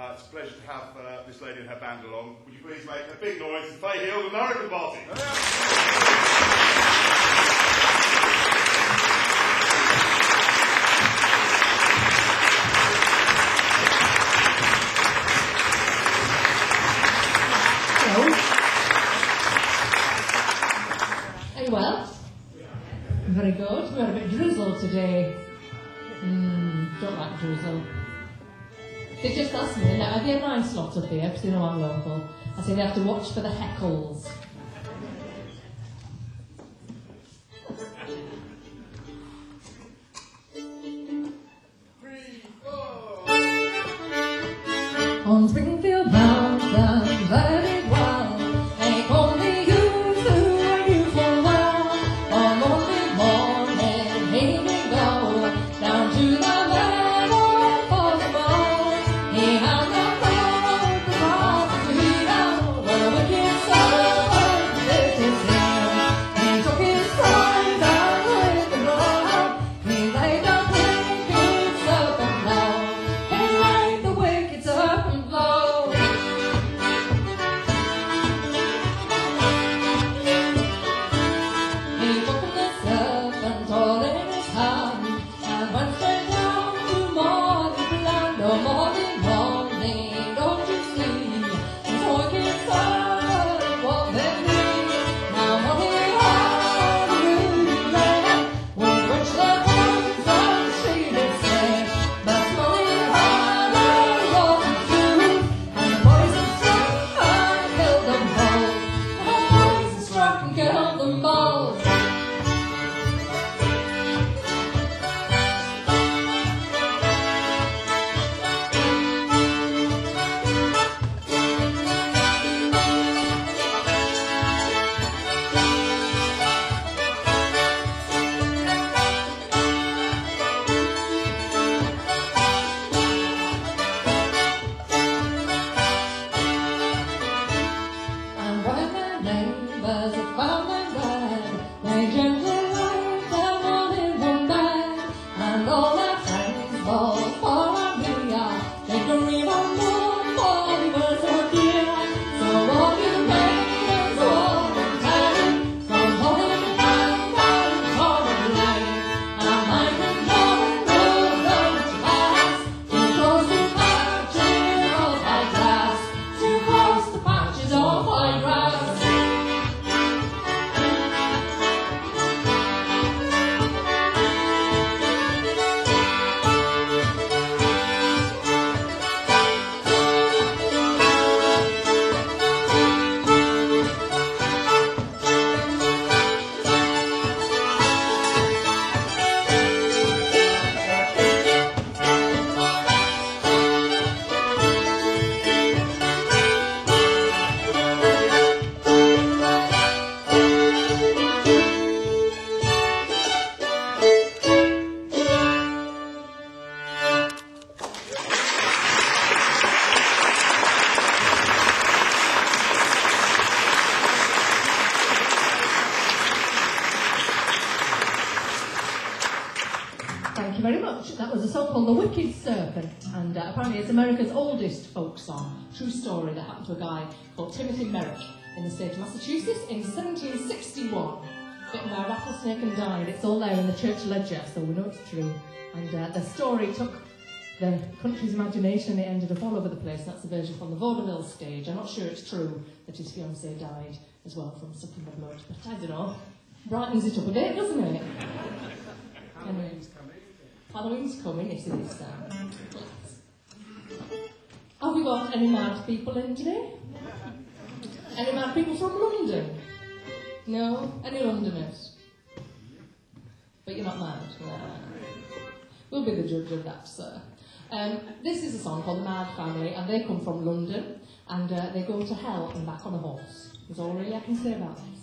It's a pleasure to have this lady and her band along. Would you please make a big noise for Faye Hill, the American Party? Hello. Are you well? Very good. We had a bit drizzle today. Don't like drizzle. They just asked me, now, are they a nice lot up here, because they know I'm local? I say they have to watch for the heckles. On Springfield Mountain, very well, ain't only you who are you for well. On Monday morning, here we go, down to the meadow for the ball. He had the road, the ball, we know, the wicked servant lived his here. He took his time down with the blood, he laid the wicked serpent low. He laid the wicked serpent low. He took the serpent all in his hand, and went straight down to Morningland. Oh, morning, don't you see? His wicked serpent what they mean. Now morning, hallelujah, would which the bones and she did say, but morning, hallelujah, and the poison struck and killed them both. The poison struck and killed them both. And when their neighbours had found them dead, they gently laid them all in one bed. And all their friends both far and near, they could read on one for they were so dear. So all you maidens walk and tell, from Holyland and Torrid Lane, and night and morning will go to pass, too close to patches of high grass, too close to patches of high grass. Thank you very much. That was a song called The Wicked Serpent, and apparently it's America's oldest folk song. True story that happened to a guy called Timothy Merrick in the state of Massachusetts in 1761. Bitten by a rattlesnake and died. It's all there in the church ledger, so we know it's true. And the story took the country's imagination and it ended up all over the place. That's the version from the vaudeville stage. I'm not sure it's true that his fiancée died as well from sucking the blood, but I don't know. Brightens it up a bit, doesn't it? Halloween's coming. Halloween's coming, yes it is. Have we got any mad people in today? Any mad people from London? No? Any Londoners? But you're not mad? Nah. We'll be the judge of that, sir. This is a song called The Mad Family, and they come from London, and they go to hell and back on a horse. That's all really I can say about this.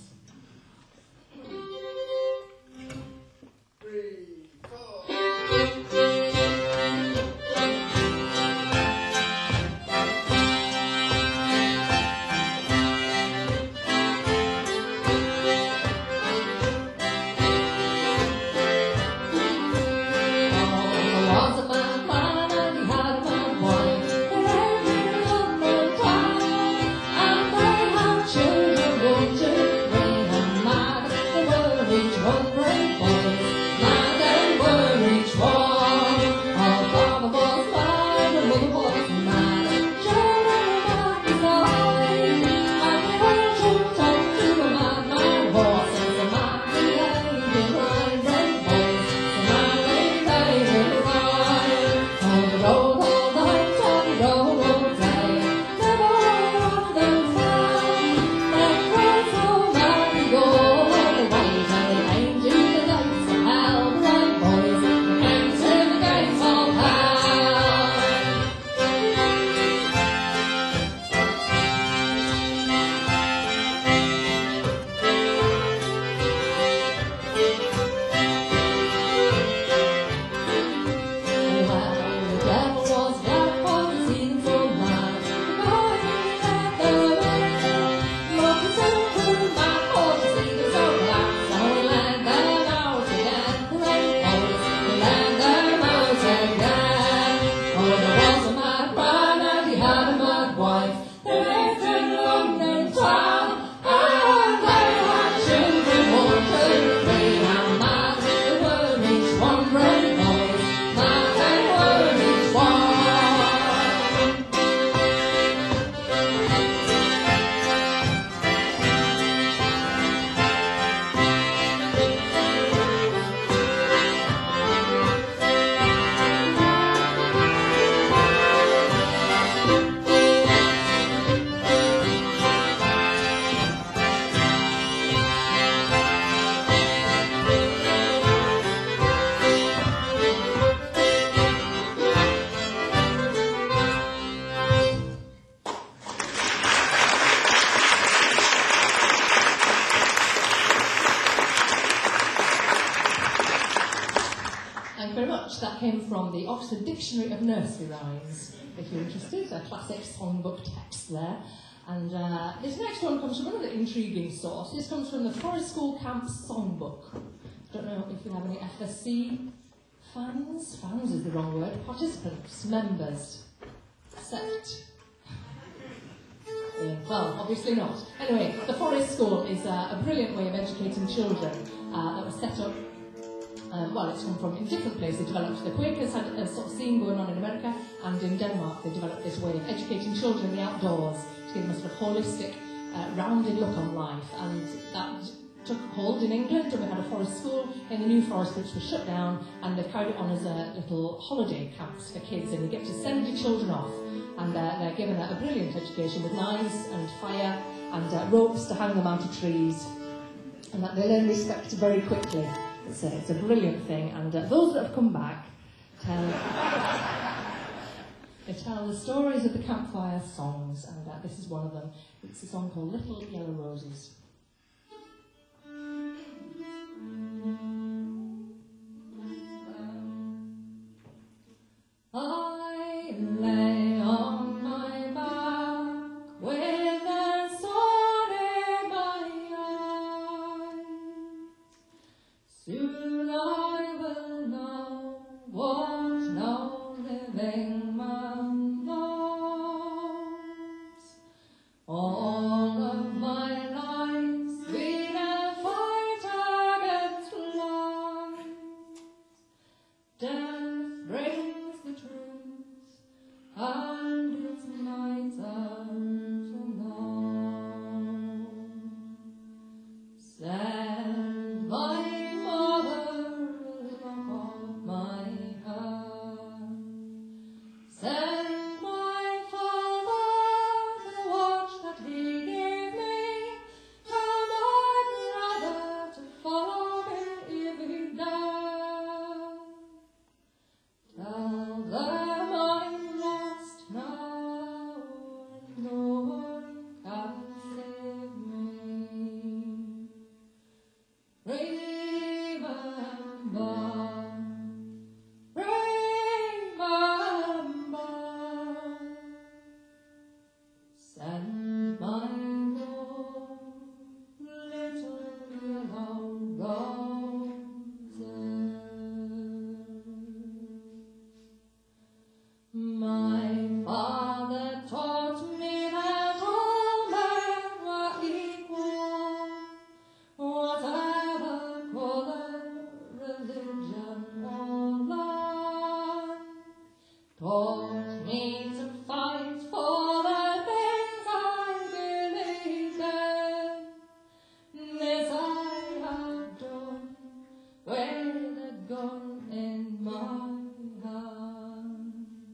from the Oxford Dictionary of Nursery Rhymes, if you're interested, a classic songbook text there. And this next one comes from another intriguing source. This comes from the Forest School Camp Songbook. I don't know if we have any FSC fans. Fans is the wrong word. Participants, members, accept. Well, obviously not. Anyway, the Forest School is a brilliant way of educating children that was set up. Well, it's come from in different places, developed. The Quakers had a sort of scene going on in America, and in Denmark they developed this way of educating children in the outdoors to give them a sort of holistic, rounded look on life. And that took hold in England, and we had a forest school in the New Forest, which was shut down, and they've carried it on as a little holiday camps for kids, and you get to send your children off, and they're given a brilliant education with knives and fire and ropes to hang them out of trees, and that they learn respect very quickly. It's a brilliant thing, and those that have come back they tell the stories of the campfire songs, and this is one of them. It's a song called Little Yellow Roses. I lay on my back with the sun in my eyes. Soon I will know what no living man knows. All of my life's been a fight against lies. Death brings the truth, and its nights are to know. Send my mother a lock of my hair. Send my father the watch that he gave me. Tell my brother to follow me if he dare. Tell them I'm lost now, and no one can save me. Remember, send my love little yellow roses. My father taught me that all men were equal, whatever colour, religion or land. Taught me to fight for the things I believed in. This I have done with a gun in my hand.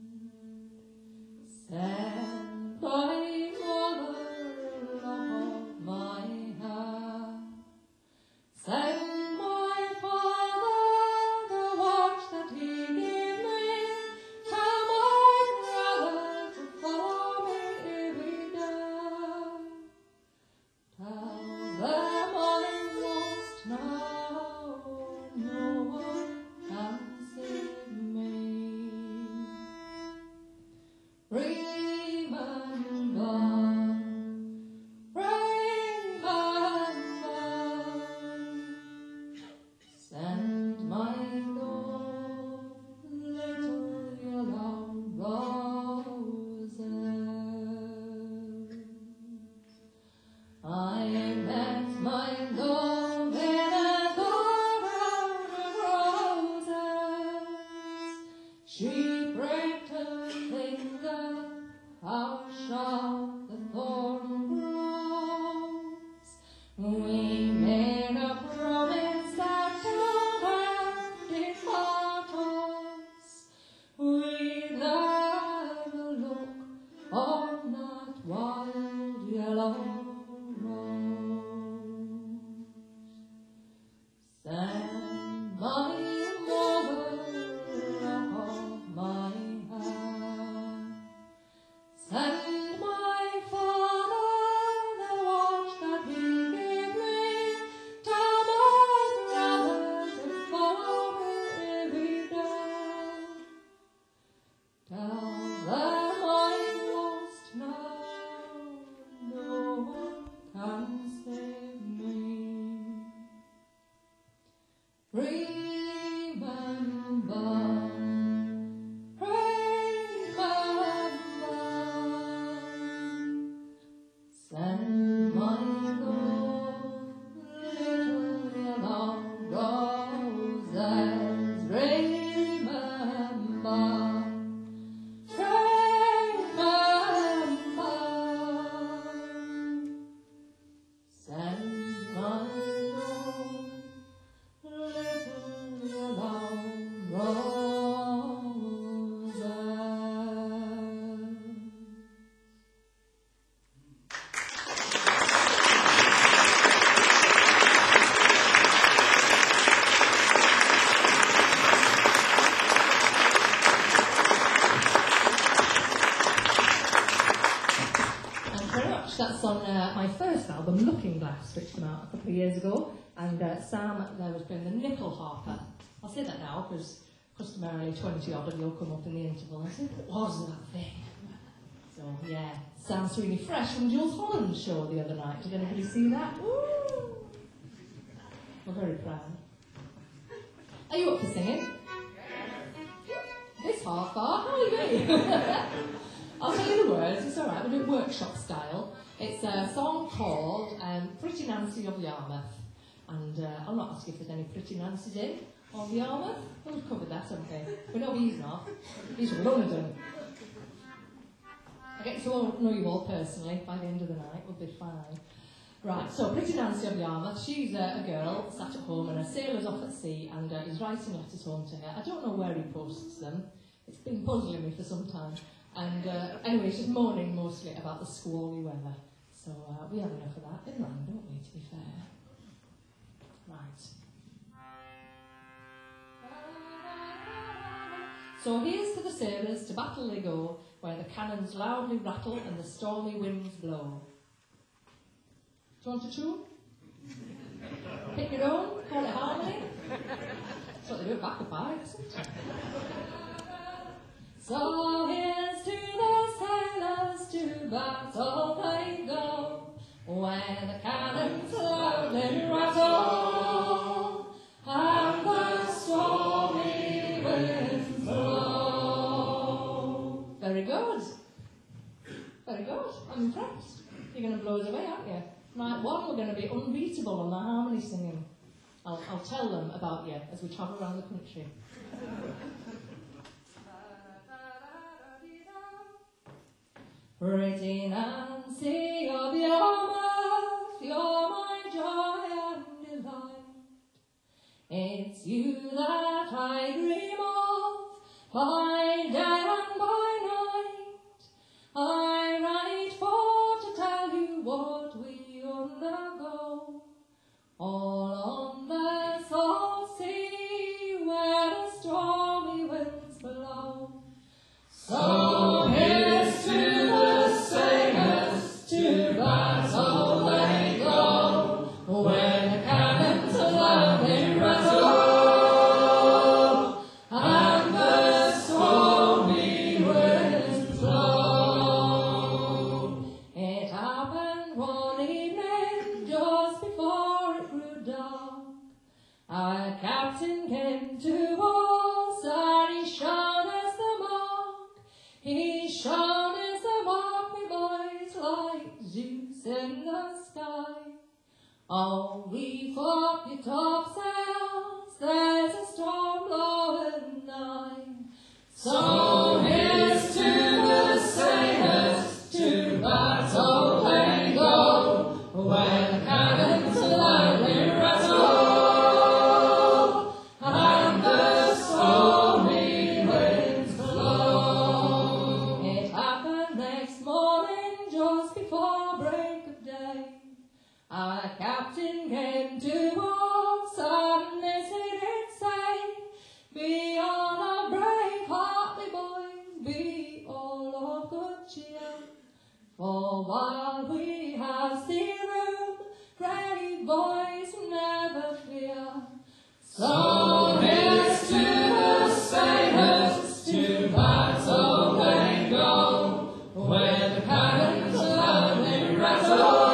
Send my mother a lock of my hair. Send my father the watch that he gave me. Tell my brother to follow me if he dare. Tell them I'm lost now, no one can save me. Remember, send my love little yellow roses. I met my love in a garden of roses. She pricked her finger, how sharp the thorn grows. We made a promise that no did part us. We'd never look on that wild yellow rose. Send my mother a lock of my hair. Send my That's on my first album, Looking Glass, which came out a couple of years ago. And Sam there was playing the nickel harper. I'll say that now because customarily 20 odd of you will come up in the interval and say, what was that thing? So yeah, Sam's really fresh from Jules Holland's show the other night. Did anybody see that? Woo! We're very proud. Are you up for singing? This half bar, how are you doing? I'll tell you the words, it's alright, we'll do it workshop style. It's a song called Pretty Nancy of Yarmouth. And I'll not ask if there's any Pretty Nancy's in on Yarmouth. We've covered that, haven't we? We know he's not. He's from London. I get to know you all personally by the end of the night, we'll be fine. Right, so Pretty Nancy of Yarmouth, she's a girl sat at home and her sailor's off at sea and he's writing letters home to her. I don't know where he posts them. It's been puzzling me for some time. And anyway, she's moaning mostly about the squally weather. So we have enough of that in mind, don't we, to be fair? Right. So here's to the sailors, to battle they go, where the cannons loudly rattle and the stormy winds blow. Do you want to tune? Pick your own, call it harmony. That's what they do at back of bikes. So here's to the sailors, to battle they go, where the cannons loudly rattle and the stormy winds blow. Very good. Very good. I'm impressed. You're going to blow us away, aren't you? Right, one, we're going to be unbeatable on the harmony singing. I'll tell them about you as we travel around the country. Pretty Nancy of Yarmouth, you're my joy and delight. It's you that I dream of by day and by night. I write for to tell you what we undergo, all on the salt sea where the stormy winds blow. So here's to the sailors, to battle they go, where the cannons loudly rattle and the stormy winds blow. It happened one evening just before it grew dark. Our captain came to us and he shone as the mark. He shone as the mark with eyes like Zeus in the sky. Oh, reef up your topsails, there's a storm blowing nigh. So here's to the sailors, to battle they go, where the cannons loudly rattle and the stormy winds blow. It happened next morning just before break of day. Our captain came to us and this he did say, be all of brave heartly boys, be all of good cheer, for while we have sea room, brave boys never fear. So here's to the sailors, to battle they go, where the cannons loudly rattle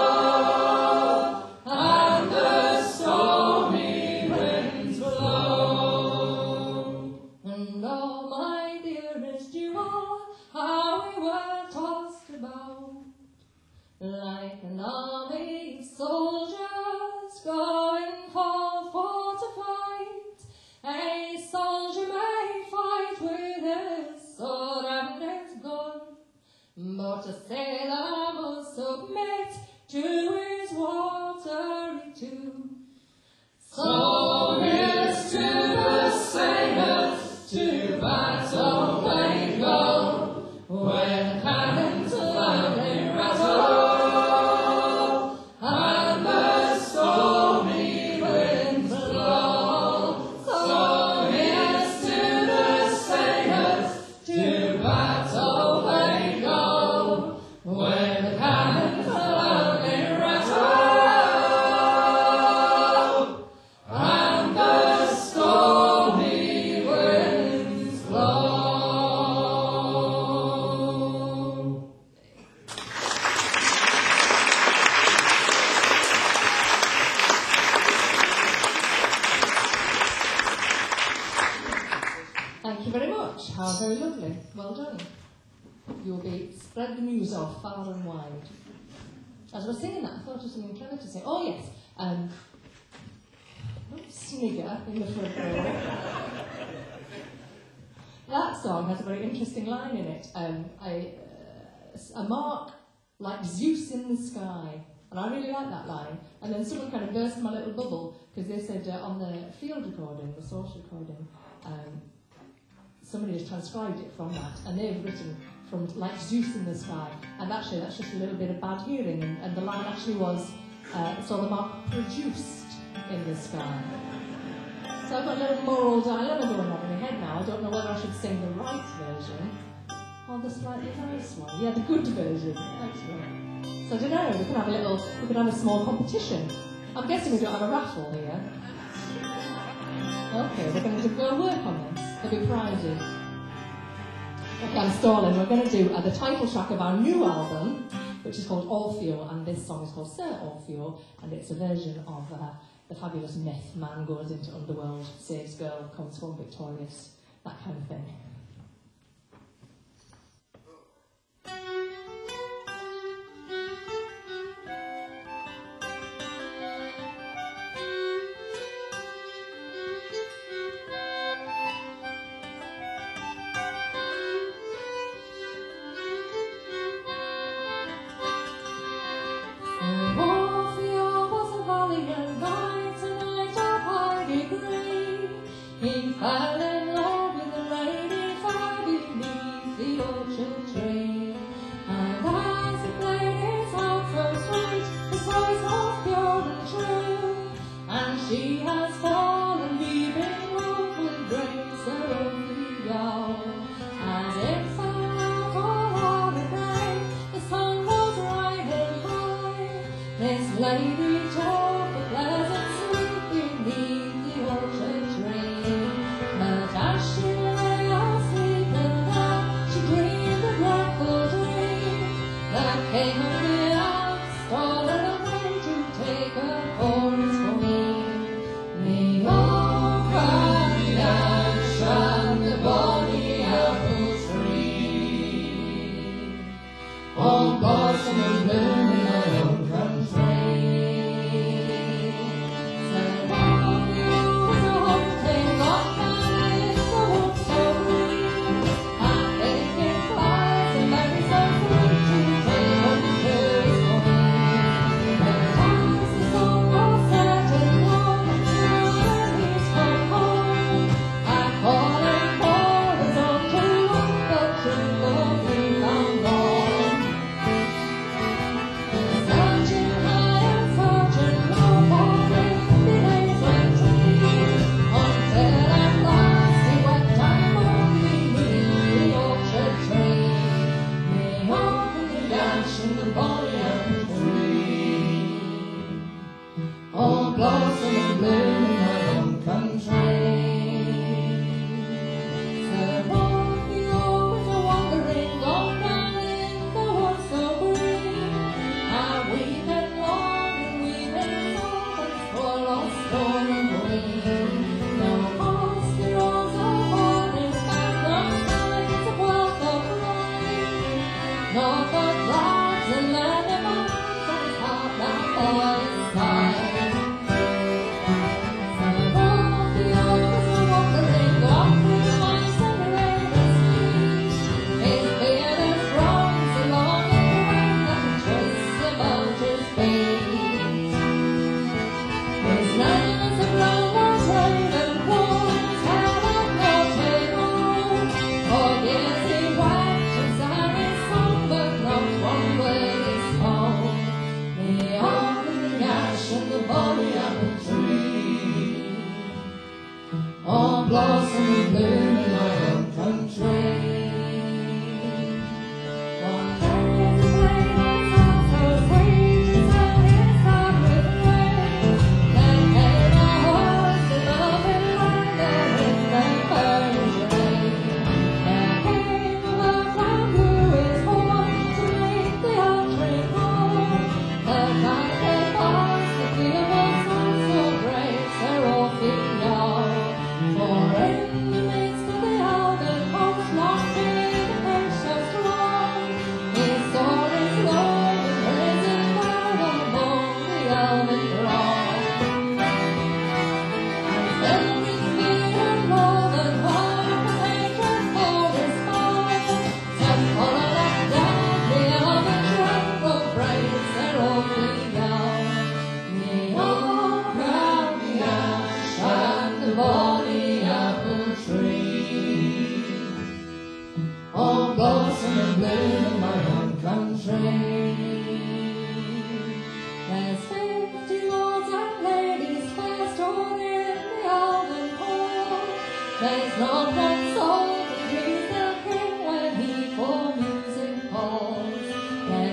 and the stormy winds blow. And oh my dearest, you are how we were tossed about, like an army of soldiers going for to fight. A soldier may fight with his sword and his gun, but a sailor must submit to his watery tune. So here's to the sailors, to battle they go, where the cannons loudly rattle and the stormy winds blow. So here's to the sailors, to battle they go, where the cannons lovely. Well done. You'll be spread the news of far and wide. As I was singing that, I thought of something clever to say. Oh yes, snigger in the front row. That song has a very interesting line in it. A mark like Zeus in the sky. And I really like that line. And then someone kind of burst my little bubble, because they said on the field recording, the source recording, somebody has transcribed it from that, and they've written from like Zeus in the sky. And actually, that's just a little bit of bad hearing. And the line actually was, so the mark produced in the sky. So I've got a little moral dilemma going on in my head now. I don't know whether I should sing the right version or the slightly nice one. Yeah, the good version. That's right. So I don't know, we could have a small competition. I'm guessing we don't have a raffle here. Okay, we're going to go work on this. There'll be prizes. Okay, I'm stalling. We're going to do the title track of our new album, which is called Orfeo, and this song is called Sir Orfeo, and it's a version of the fabulous myth, man goes into underworld, saves girl, comes home victorious, that kind of thing.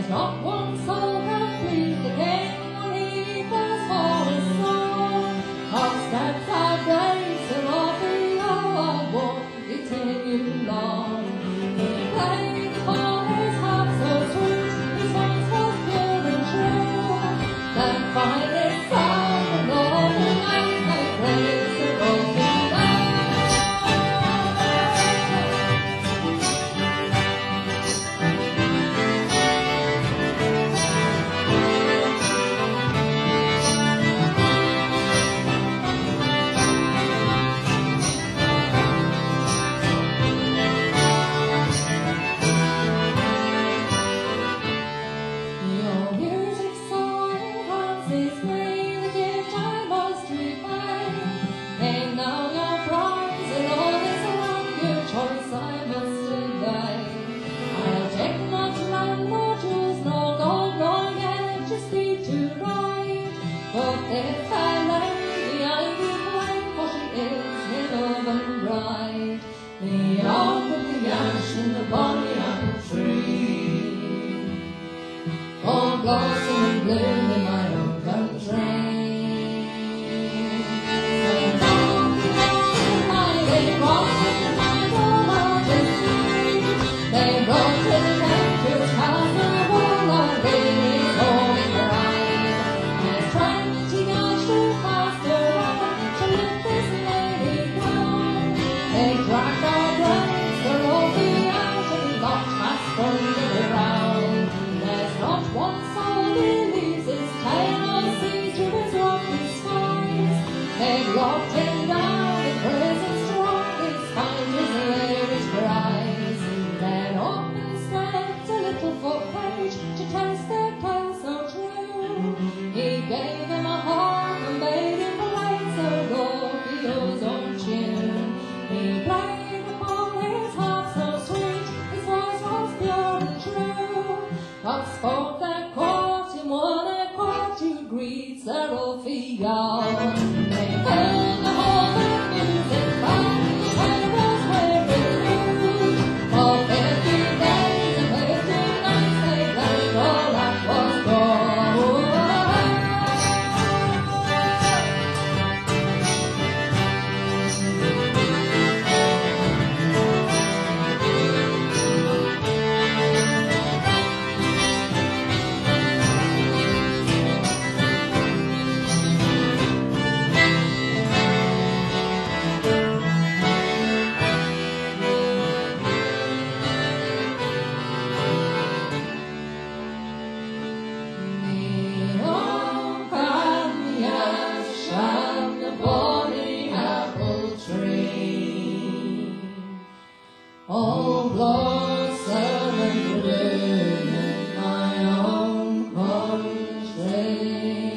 There's not one soul can please the king when he calls for his song. Our steps are grace and all the hour won't continue long. He played for his heart so sweet, his voice was pure and true. Then finally found the Lord and I praise the Lord. Your music so enhances me, the gift I most refine. And now your prize and all this around your choice I must obey. I'll take not land nor jewels, nor gold, nor majesty to ride. But if I lay the ivy flame, for she is my love and bride. The oak with the ash and the bonny apple tree, all blossom and bloom in my own country. So long behind they brought my majesty. They brought his name to his castle wall on his holy bride. As 20 guys drew fast around to lift this lady crown, they dragged our brains, the ropey out and locked fast under the ground. There's not one soul believes his tale or sees through his rocky skies. They've locked him down in prison strong, in spite his lyrics cries. Then open stepped a little foot page to taste their tale so true. He gave him a harp and made him play so Scorpio's own tune. He played upon his harp so sweet, his voice was pure and true. God spoke that court in one accord to greet Sir Ophion. They held the whole of music back, the tables were renewed. For 50 days and 50 nights they played all that was gold. The oak and the ash and the bonny apple tree, all blossom and bloom in my own country.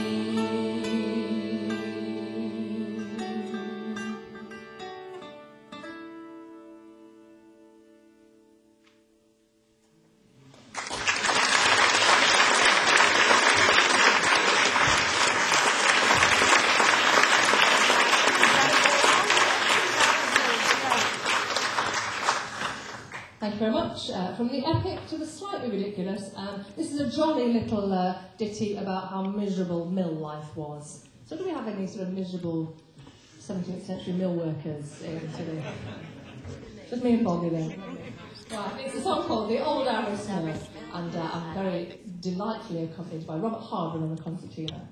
Thank you very much. From the epic to the slightly ridiculous, this is a jolly little ditty about how miserable mill life was. So do we have any sort of miserable 17th century mill workers in today? Just me and Bobby then. Right, it's a song called The Old Irish Mill, and I'm very delightfully accompanied by Robert Harbour on the concertina.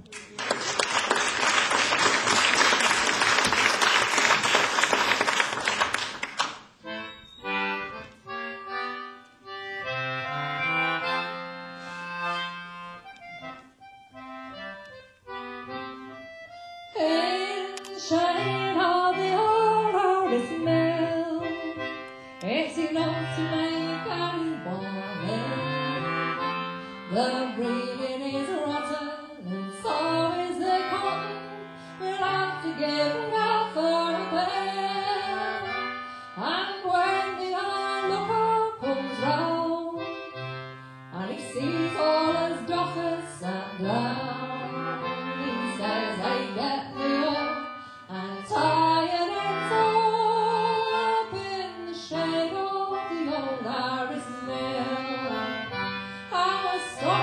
In shade of the old Irish mill, it's enough to make anyone ill. The breathing is rotten, and so is the cotton. We'll have to give God for a bill. And when the onlooker comes round, and he sees all his doffers sat down, he says, "Hey, get me up and tie it up in the shade of the old Irish mill." How a storm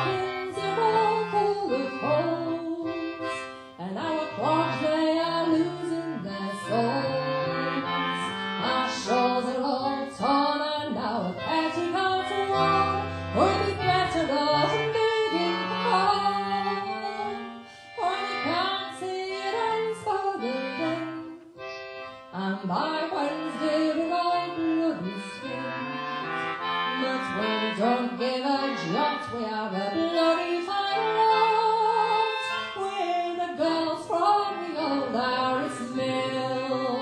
the bloody fireworks with the girls from the old Irish mill.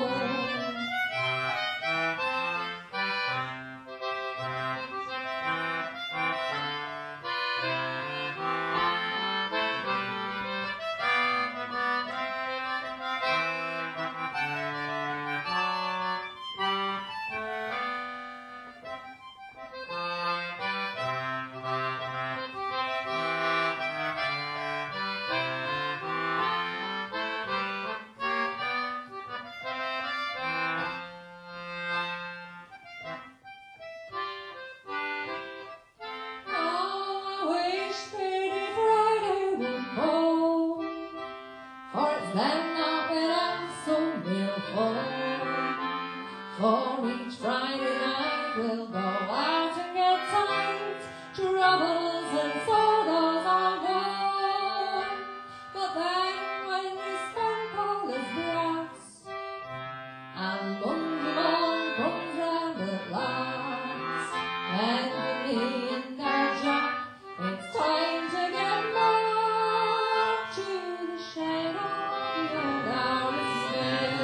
For each Friday night we'll go out and get tight, troubles and sorrows are gone. But then when you spend all his brass, and Monday morn comes round at last, and with me and our Jack, it's time to get back to the shade of the old Irish mill.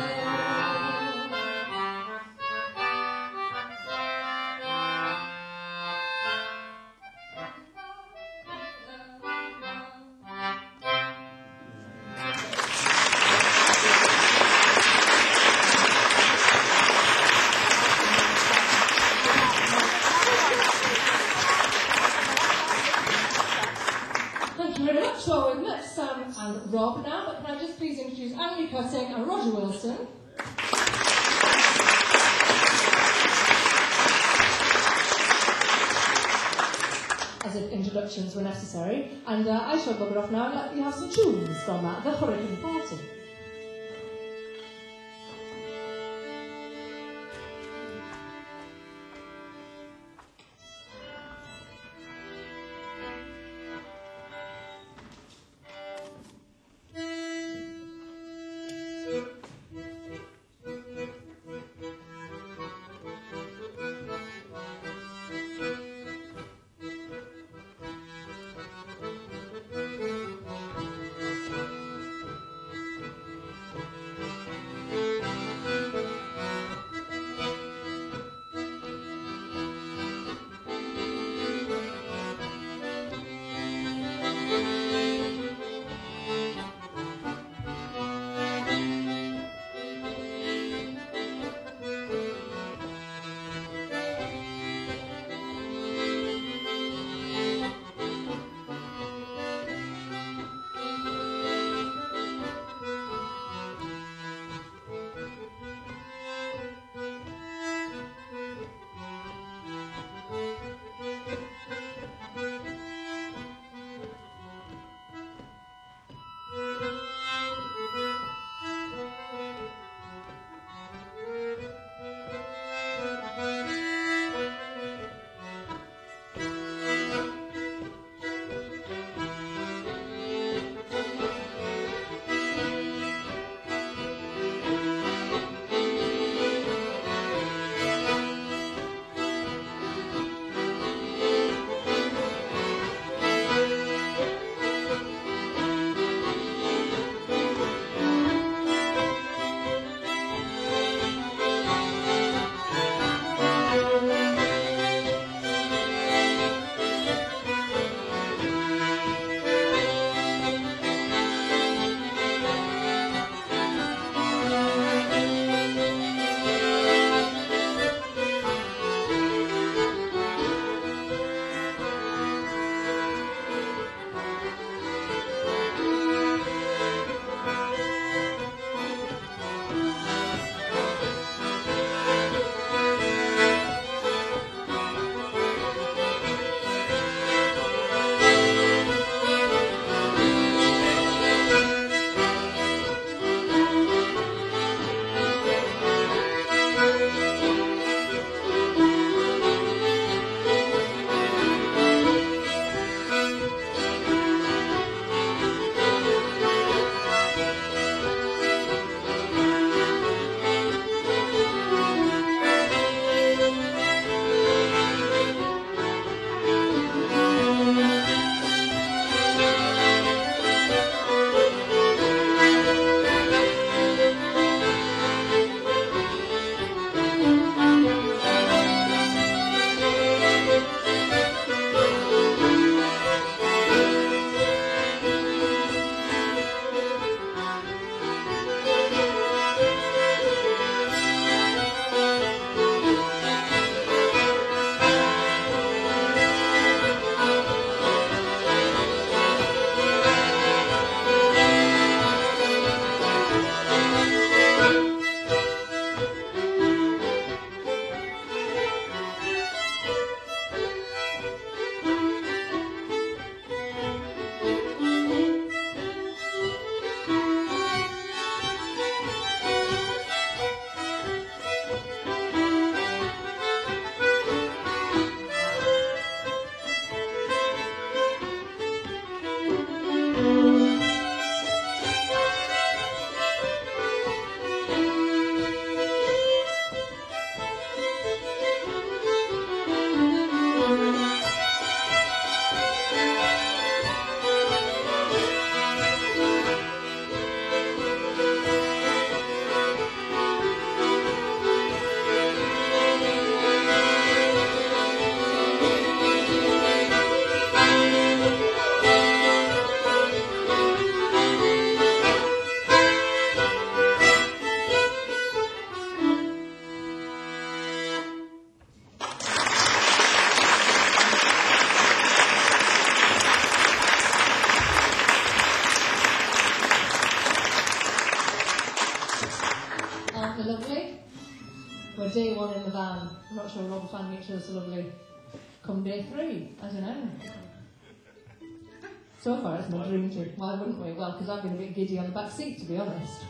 Thank you very much. So we've met Sam and Rob now, but can I just please introduce Andy Cutting and Roger Wilson. As if introductions were necessary. And I shall bugger off now and let you have some tunes from the Hurricane Party. not sure we're all finding each other so lovely come day 3. I don't know. So far it's my dream to. Why wouldn't we? Well, because I've been a bit giddy on the back seat, to be honest.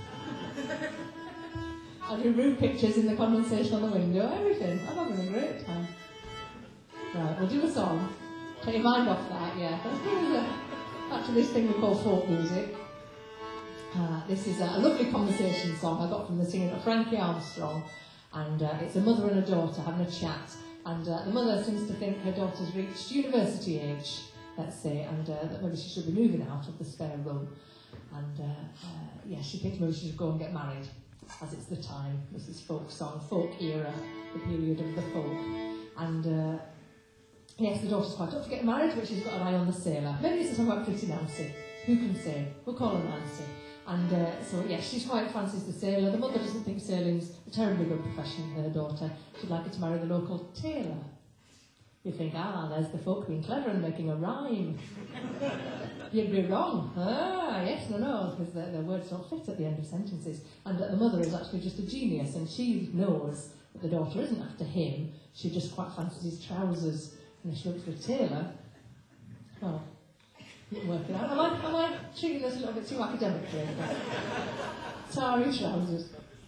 I do room pictures in the condensation on the window, everything. I'm having a great time. Right, we'll do a song. Take your mind off that, yeah. Let's go back to this thing we call folk music. This is a lovely conversation song I got from the singer Frankie Armstrong, and it's a mother and a daughter having a chat, and the mother seems to think her daughter's reached university age, let's say, and that maybe she should be moving out of the spare room, and yeah, she thinks maybe she should go and get married, as it's the time. This is folk song, folk era, the period of the folk, and yes, the daughter's quite up for getting married, but she's got an eye on the sailor. Maybe it's a song about Pretty Nancy, who can say? We'll call her Nancy. And so, yes, she quite fancies the sailor. The mother doesn't think sailing's a terribly good profession for her daughter. She'd like her to marry the local tailor. You think, there's the folk being clever and making a rhyme. You'd be wrong. Yes, no, because their words don't fit at the end of sentences. And the mother is actually just a genius, and she knows that the daughter isn't after him. She just quite fancies his trousers. And if she looks for a tailor, well, didn't work it out. Am I treating this a little bit too academically? Tarry trousers.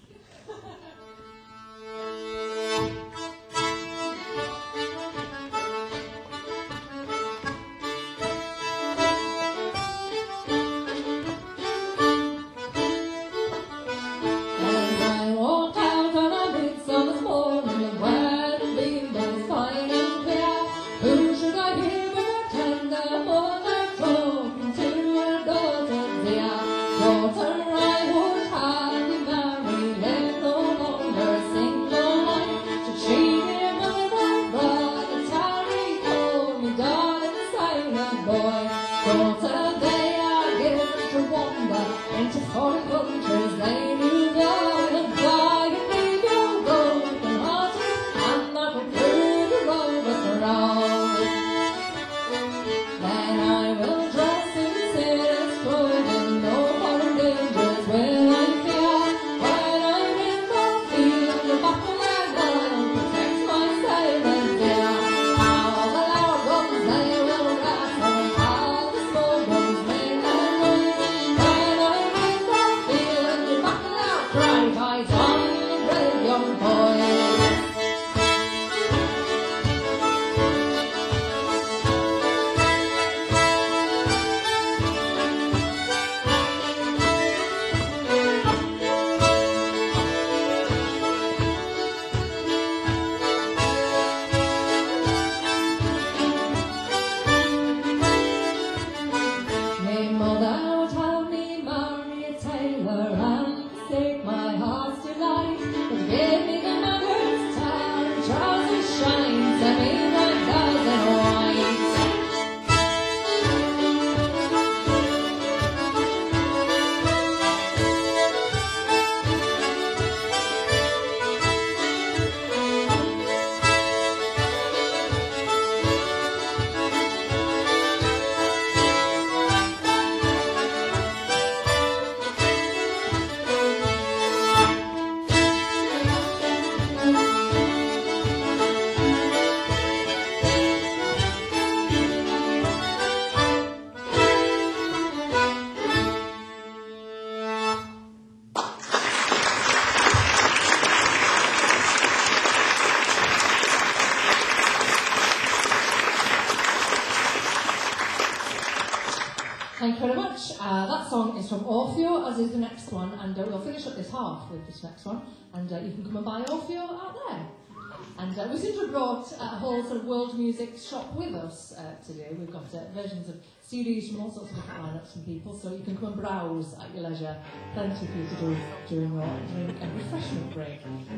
Thank you very much. That song is from Orfeo, as is the next one, and we'll finish up this half with this next one, and you can come and buy Orfeo out there. And we seem to have brought a whole sort of world music shop with us today. We've got versions of CDs from all sorts of different lineups from people, so you can come and browse at your leisure. Plenty for you to do during your drink and refreshment break.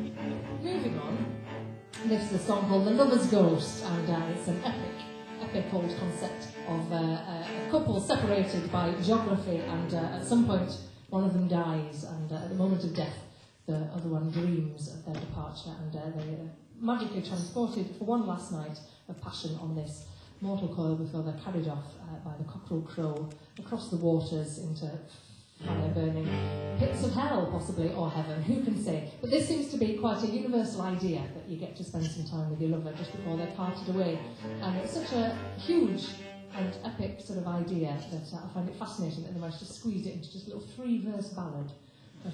Moving on, this is a song called The Lover's Ghost, and it's an epic old concept of a couple separated by geography, and at some point one of them dies, and at the moment of death the other one dreams of their departure, and they magically transported for one last night of passion on this mortal coil before they're carried off by the cockerel crow across the waters into fire burning pits of hell, possibly, or heaven, who can say? But this seems to be quite a universal idea, that you get to spend some time with your lover just before they're parted away. And it's such a huge and epic sort of idea that I find it fascinating that they managed to squeeze it into just a little 3-verse ballad. But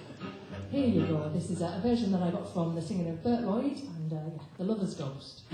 here you go. This is a version that I got from the singing of Bert Lloyd and The Lover's Ghost.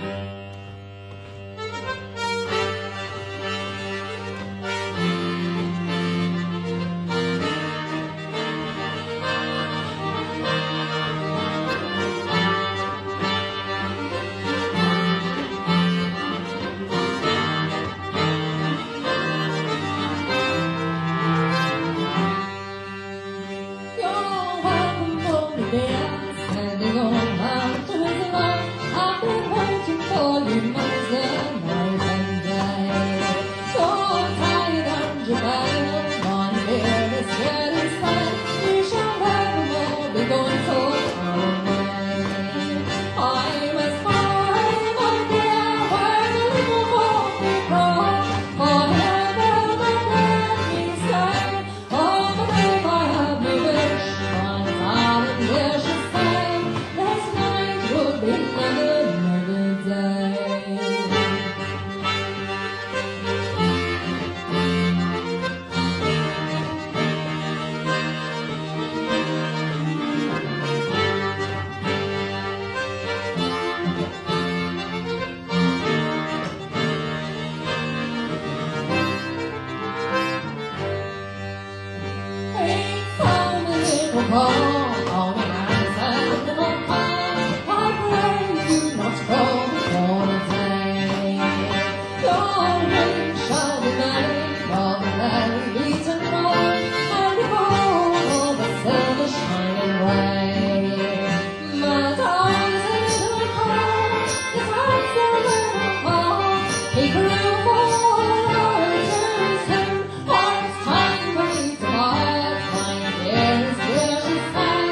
Time for me to walk, my dearest, where she stands.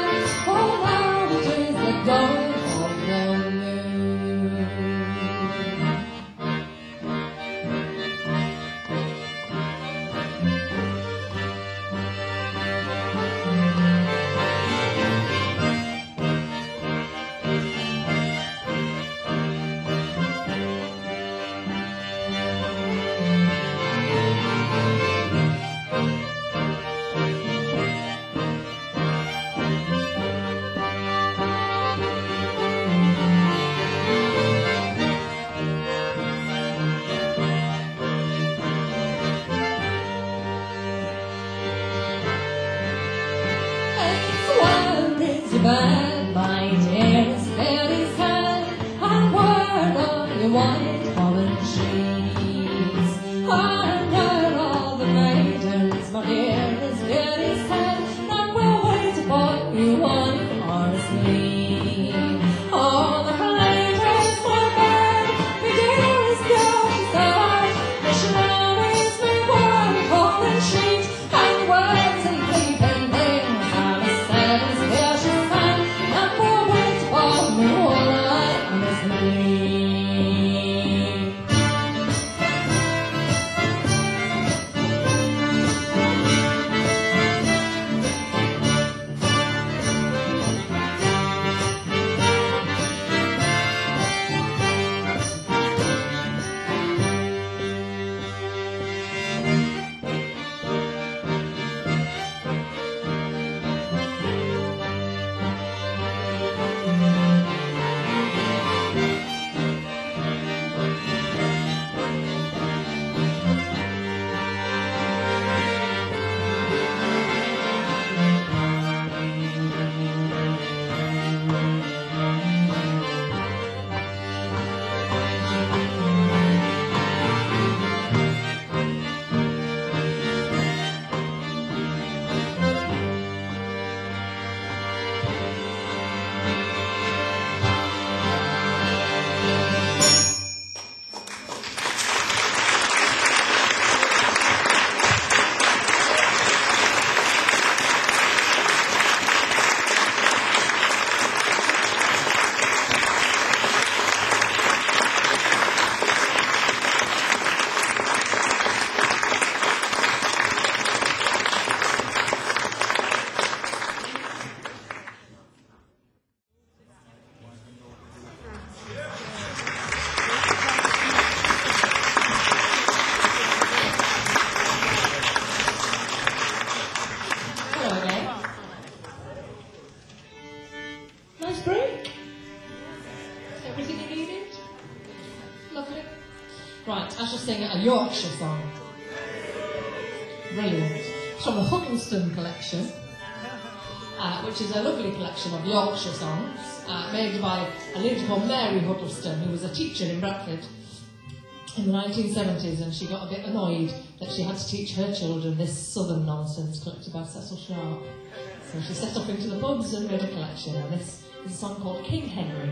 sing a Yorkshire song. Brilliant. It's from the Huddleston collection, which is a lovely collection of Yorkshire songs made by a lady called Mary Huddleston, who was a teacher in Bradford in the 1970s, and she got a bit annoyed that she had to teach her children this southern nonsense collected by Cecil Sharp. So she set off into the pubs and made a collection, and this is a song called King Henry.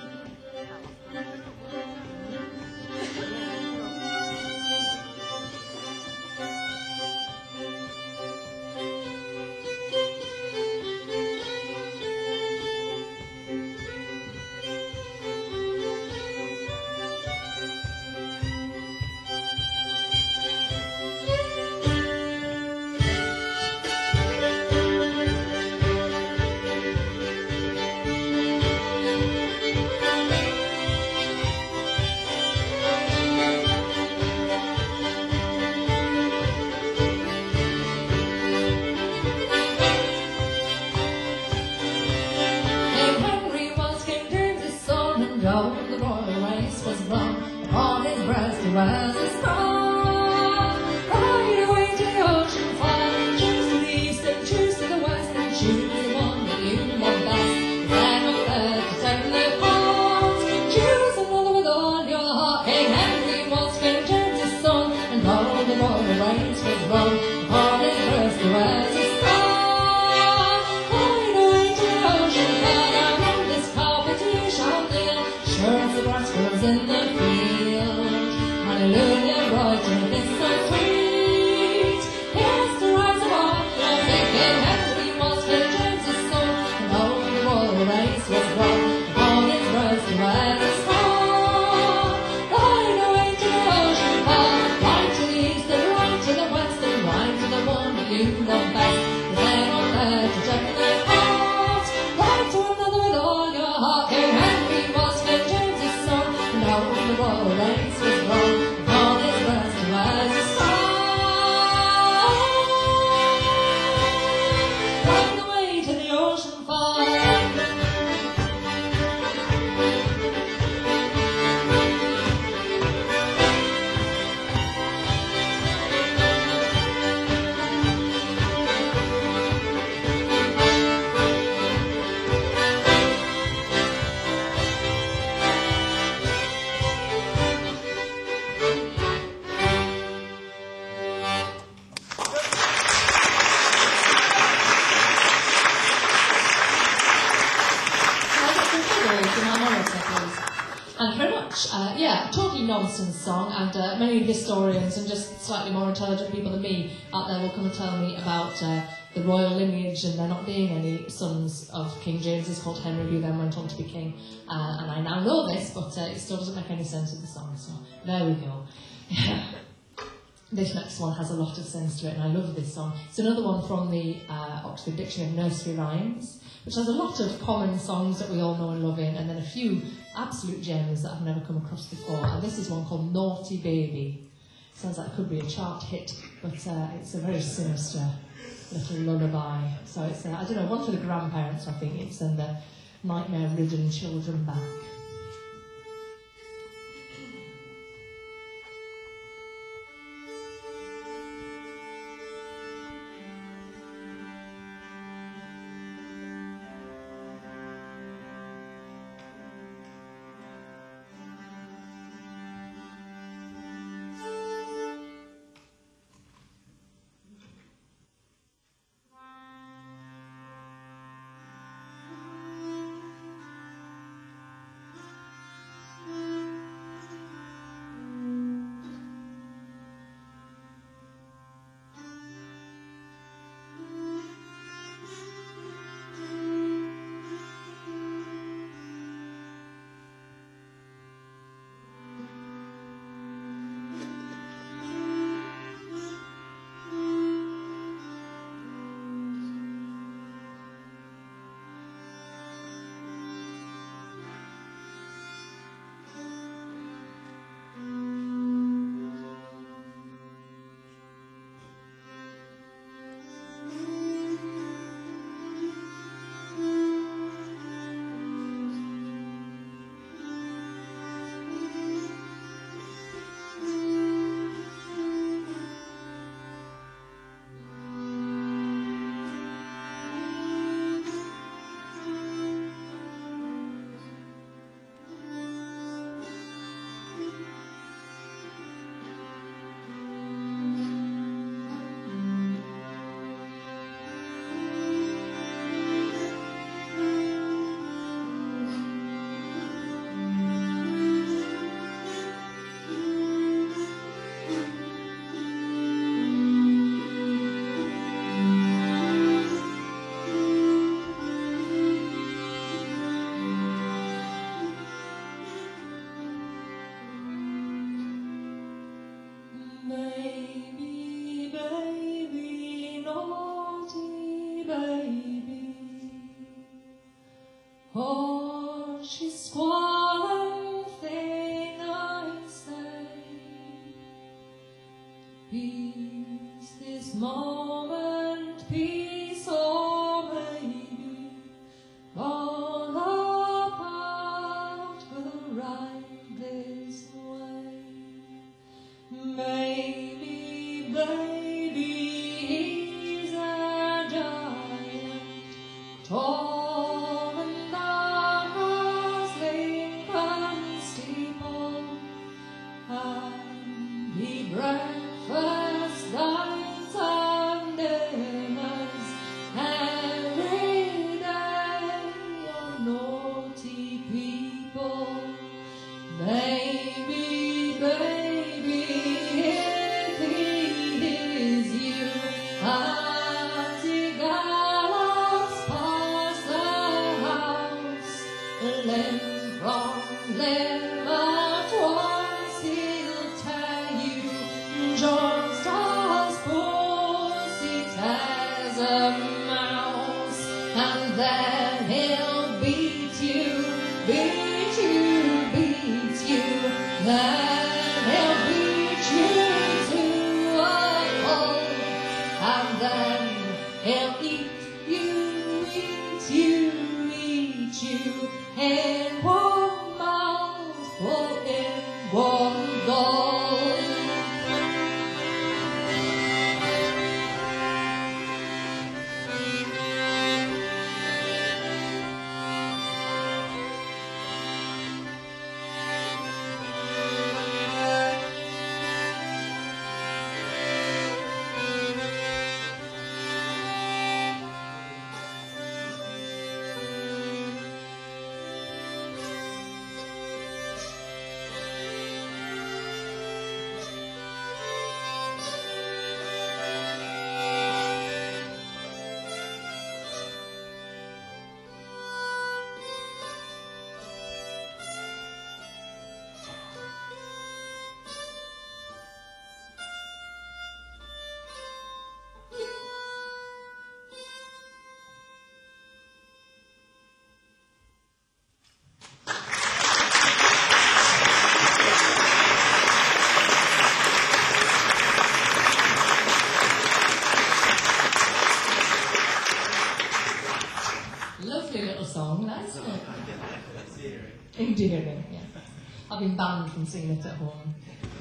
Nonsense song, and many historians and just slightly more intelligent people than me out there will come and tell me about the royal lineage and there not being any sons of King James called Henry, who then went on to be king. And I now know this, but it still doesn't make any sense in the song, so there we go. This next one has a lot of sense to it, and I love this song. It's another one from the Oxford Dictionary of Nursery Rhymes, which has a lot of common songs that we all know and love in, and then a few absolute gems that I've never come across before. And this is one called Naughty Baby. Sounds like it could be a chart hit, but it's a very sinister little lullaby. So it's, I don't know, one for the grandparents, I think. It's send the nightmare-ridden children back. Peace this moment, peace or maybe all apart will ride this way. Maybe, baby, he's a giant, tall and dark as Lincoln steeple, and he breakfast dines and dinners every day on naughty people. Baby, baby, if he is you, and he gallops past the house, limb from limb at once he'll tear you, just as pussy tears a mouse, and then he'll beat you, beat you, beat you, then he'll beat you to a pulp, and then he'll eat you, eat you, eat you in one mouthful, in one gulp. Lovely little song, that, isn't it? Endearing, yeah. I've been banned from singing it at home.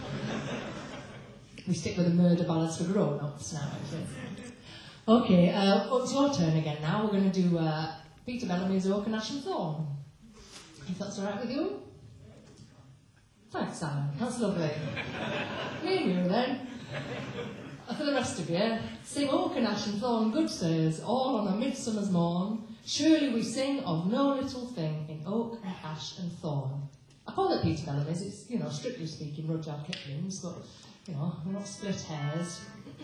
We stick with the murder ballads for grown-ups now, actually. Okay, it's your turn again now. We're going to do Peter Bellamy's Oak and Ash and Thorn. If that's all right with you? Thanks, Simon. That's lovely. Me and you, then. For the rest of you, sing Oak and Ash and Thorn, good sirs, all on a midsummer's morn. Surely we sing of no little thing in oak and ash and thorn. I call it Peter Bellamy's, it's, strictly speaking, Rudyard Kipling's, but, we're not split hairs.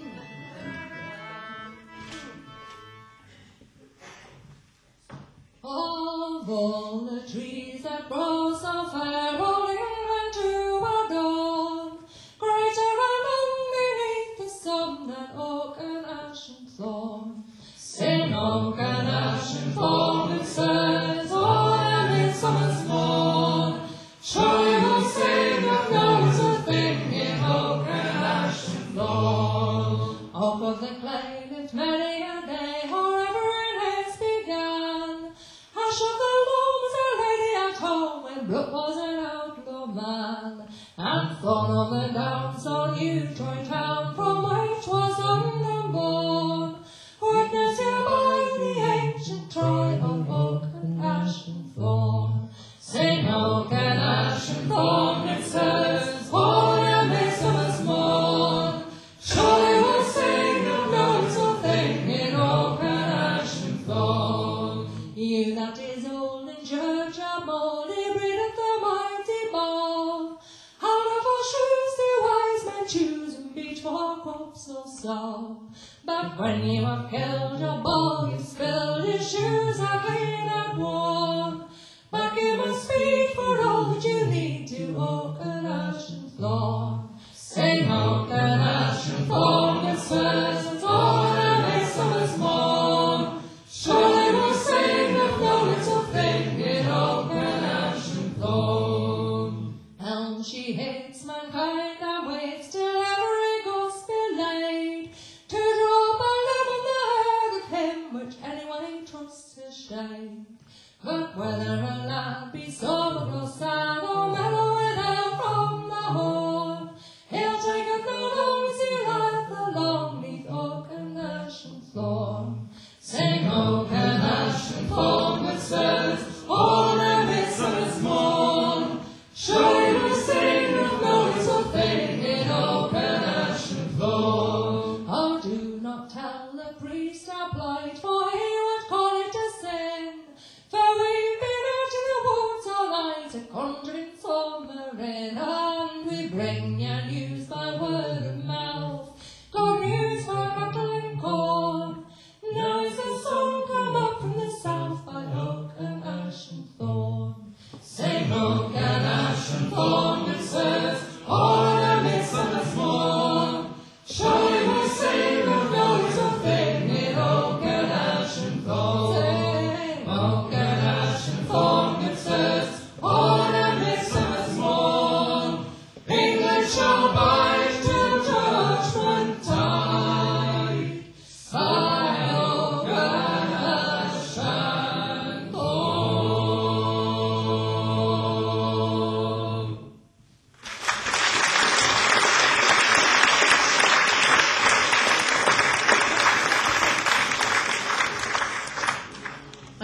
Of all the trees that grow so fair, rolling into a dawn, greater and underneath the sun than oak and ash and thorn. Sing oak and ash and thorn, good sirs, all a midsummer's morn. Surely we'll sing of no little thing in oak and ash and thorn. Oak of the clay lived many a day, however it has began. Ash of the lawn was a lady at home when Brooke was an outlaw man. And thorn on the downs on New Troy town, from which was London born. Witness hereby the ancient Troy of oak and ash and thorn. Sing oak and ash and thorn, it says, all a midsummer's morn. Surely we'll sing of no little thing in oak and ash and thorn. You that is old in church and mouldy, breedeth the mighty bow. Out of our shoes the wise men choose and beat for crops or sow. But when you have killed your bull, you spilled his shoes are clean and worn. But give us speed for all that you need to oak and ash and thorn. Sing oak and ash and thorn, it says, it's all a midsummer's morn. Surely we'll sing of no little thing in oak and ash and thorn. Elm she hates mankind and waits till every ghost be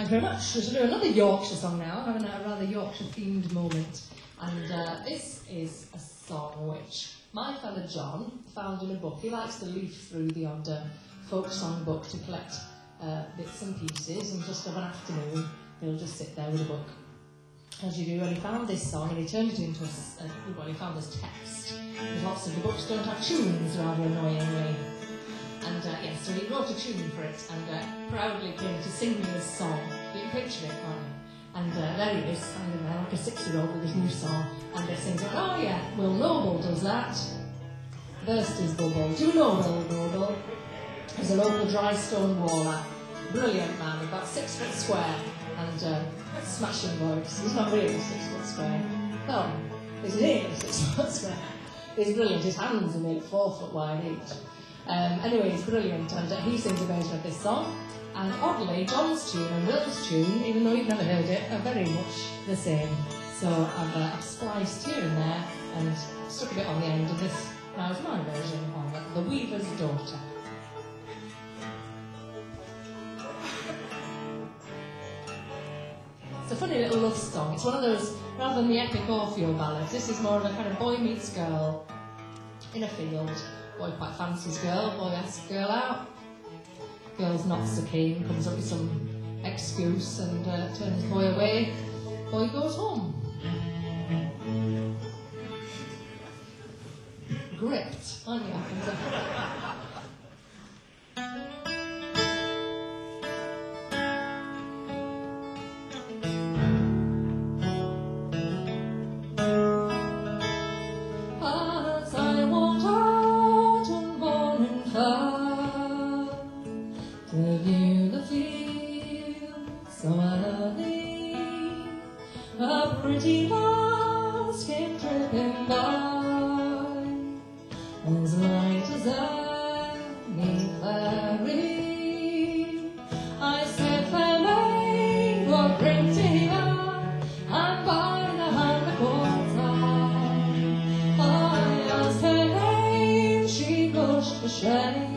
Thank you very much. We shall do another Yorkshire song now, having a rather Yorkshire-themed moment. And this is a song which my fella John found in a book. He likes to leaf through the odd folk song book to collect bits and pieces, and just of an afternoon he'll just sit there with a book, as you do. And he found this song and he turned it into he found this text. Because lots of the books don't have tunes, rather annoyingly. And yes, so he wrote a tune for it and proudly came to sing me this song. You can picture it, can't you? And there he is, standing there like a 6-year-old with his new song. And they're singing, oh yeah, Will Noble does that. First is Bubble. Do you know Will Noble? He's a local dry stone waller. Brilliant man, about 6 foot square. And smashing voice. He's not really 6 foot square. No, he's nearly 6 foot square. He's brilliant. His hands are nearly 4 foot wide each. Anyway, it's brilliant, and he sings a version of this song. And oddly, John's tune and Will's tune, even though you've never heard it, are very much the same. So I've spliced here and there and stuck a bit on the end of this. Now it's my version of The Weaver's Daughter. It's a funny little love song. It's one of those, rather than the epic Orfeo ballads, this is more of a kind of boy meets girl in a field. Boy quite fancies girl, boy asks girl out. Girl's not so keen, comes up with some excuse and turns boy away. Boy goes home. Gripped, aren't you? Pretty lass came tripping by, as light as any fairy. I said, fair maid, what bring to here, and by the hand of quarter. I asked her name, she blushed for shame.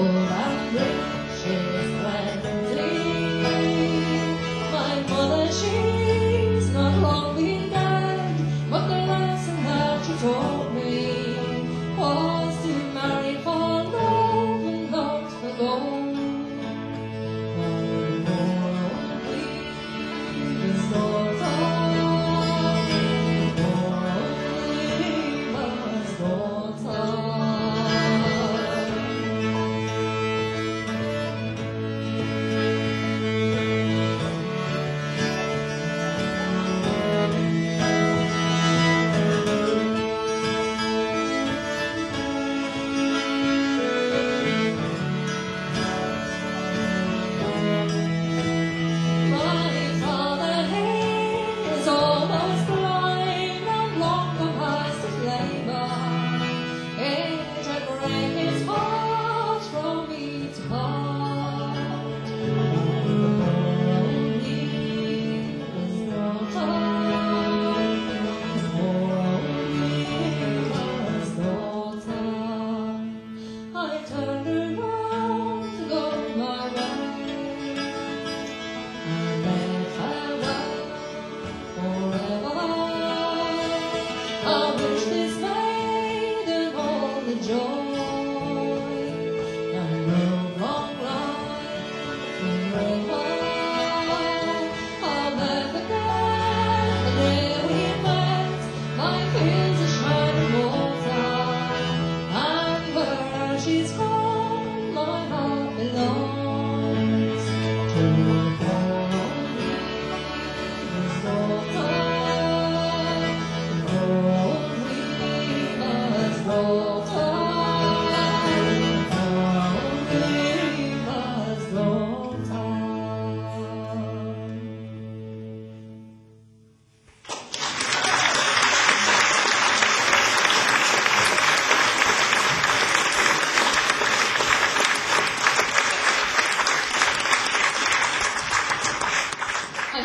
Mother, she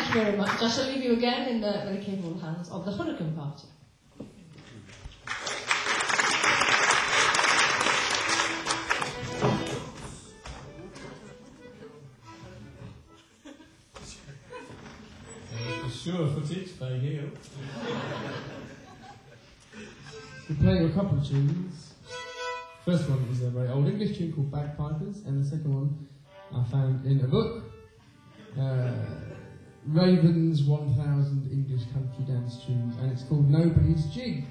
you very much. I shall leave you again in the very capable hands of the Hurricane Party. Sure-footed, Faye Hill. We're playing a couple of tunes. First one is a very old English tune called Bagpipers, and the second one I found in a book, Raven's 1000 English Country Dance Tunes, and it's called Nobody's Jig.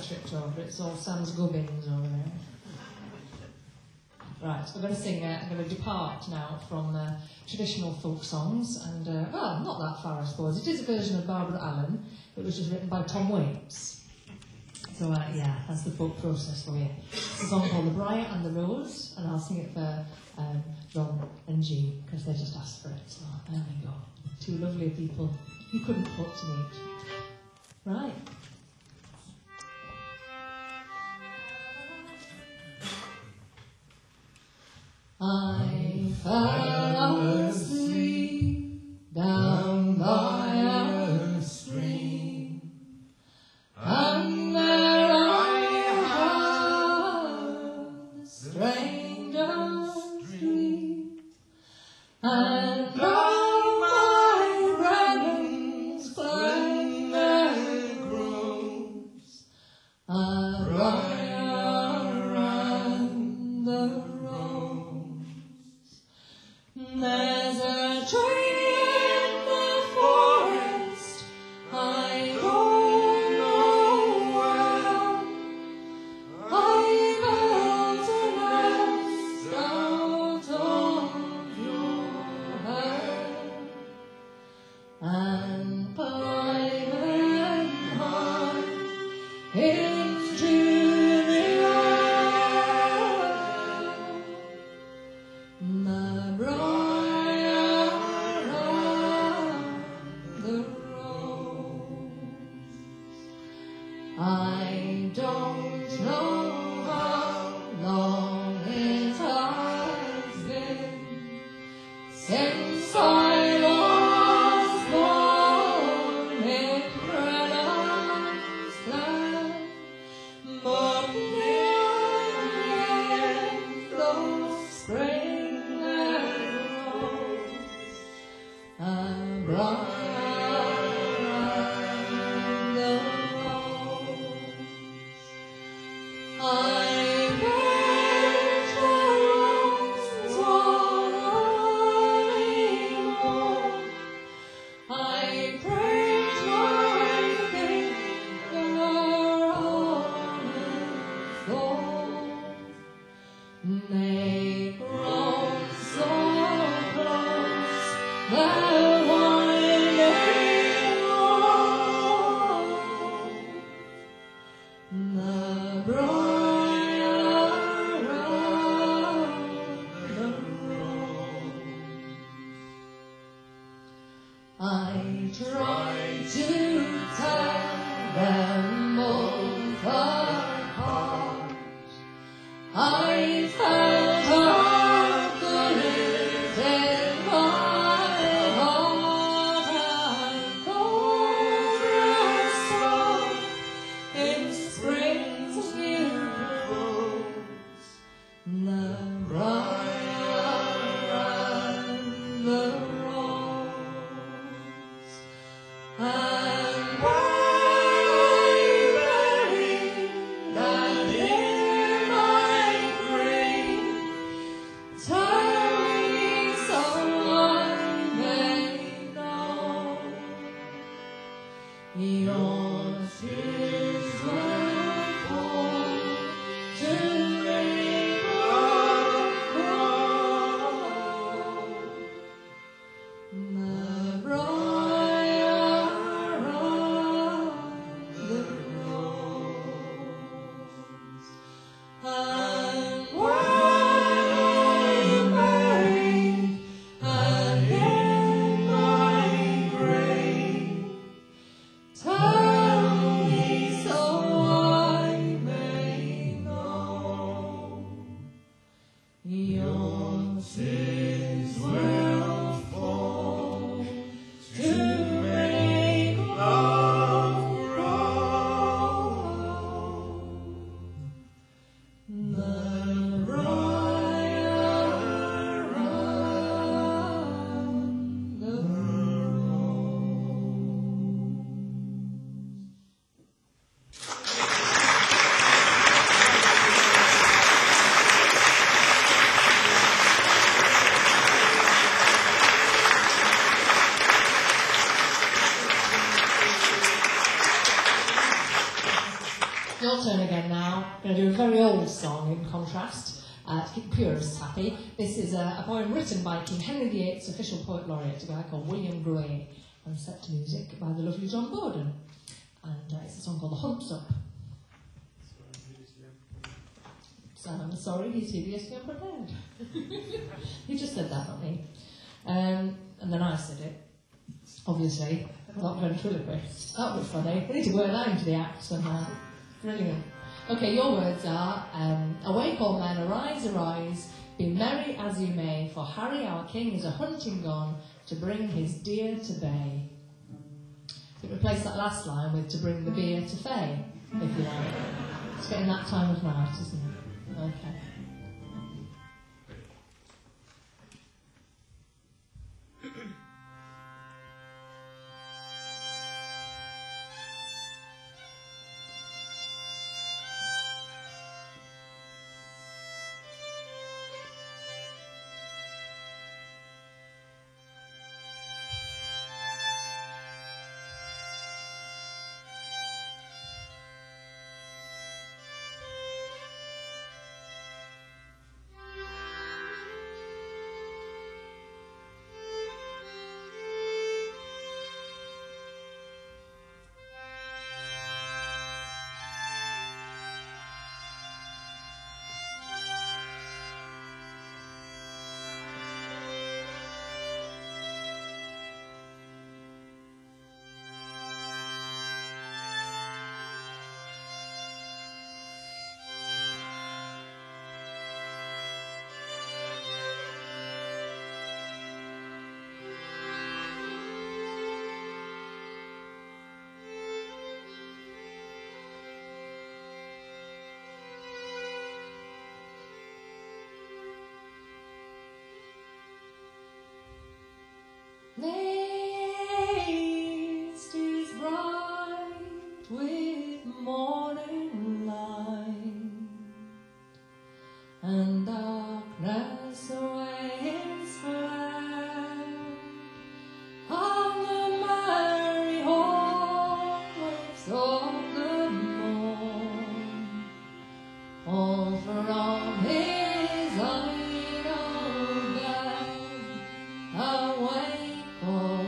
tripped over. It's all Sam's gubbins over there. Right, so I'm going to sing, I'm going to depart now from traditional folk songs, and, well, not that far, I suppose. It is a version of Barbara Allen. It was just written by Tom Waits. So, yeah, that's the folk process for you. It's a song called The Briar and the Rose, and I'll sing it for John and Jean, because they just asked for it. So, there we go. Two lovely people you couldn't hope to meet. Right. I fell asleep down by a stream, and there I had a stranger's dream, and all my friends claim their groves, a briar and the there's a tree in the forest, I don't know where. I built a nest out of your hair, and climbing high into the air, my briar and the rose. I don't know how long it has been since I was born in Paradise Land, but near those spring a briar and the rose. I wish the rose on honeymoon. I praise my finger on its thorn. They grow so close, they're winding on. The briar and the rose. I tried to tell them both apart. I felt how good it did my heart, and though dressed snow in spring's new rose, the briar and the rose. going to do a very old song in contrast to keep purists happy. This is a poem written by King Henry VIII's official poet laureate, a guy called William Gray, and set to music by the lovely John Bowden. And it's a song called The Humps Up. I'm sorry, he's hideously unprepared. You just said that, not me. And then I said it, obviously, not ventriloquist. That was funny. We need to wear that into the act somehow. Brilliant. Okay, your words are, awake all men, arise, arise, be merry as you may, for Harry our king is a hunting gone to bring his deer to bay. So replace that last line with to bring the beer to Fay, if you like. It's getting that time of night, isn't it? Okay. The east is bright with morning light, and darkness awaits fled on the merry horn waves of the morn, all from his idle bed awake.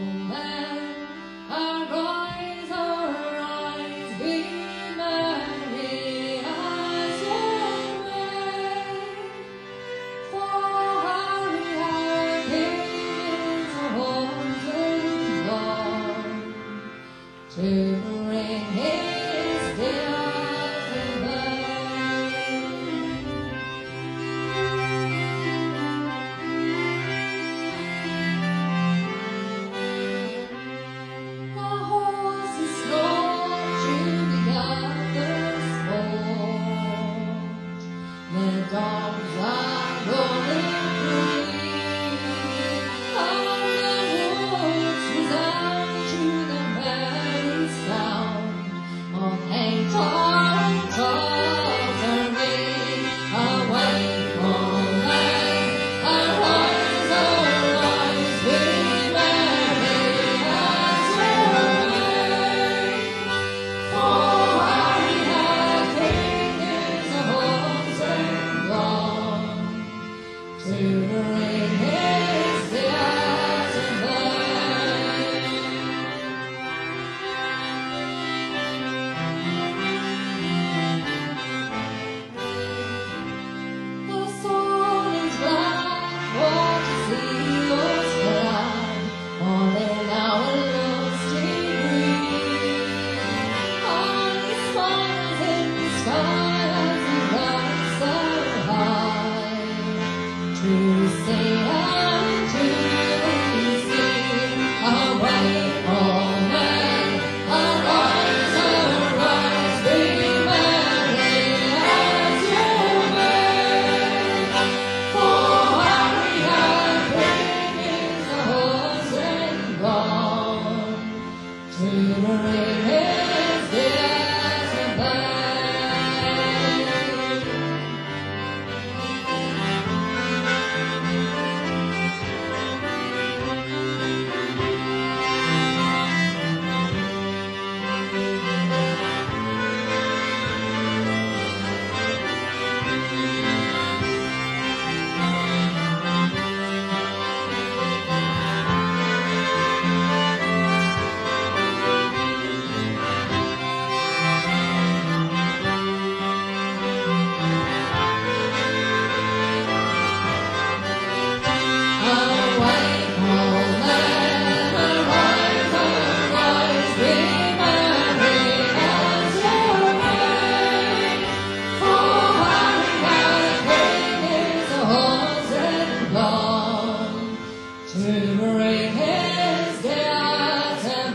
to bring his death and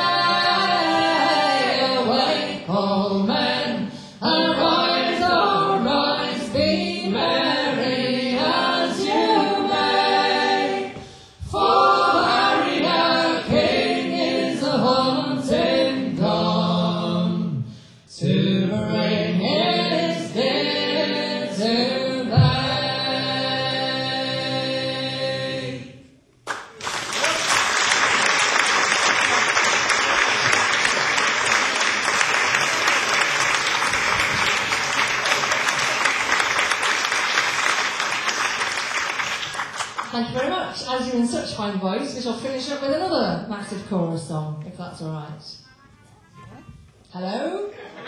by awake, all men, arise, arise, be merry as you may, for Harry our King is a haunting come to bring his dead to bay. Thank you very much. As you're in such fine voice, we shall finish up with another massive chorus song, if that's all right. Hello?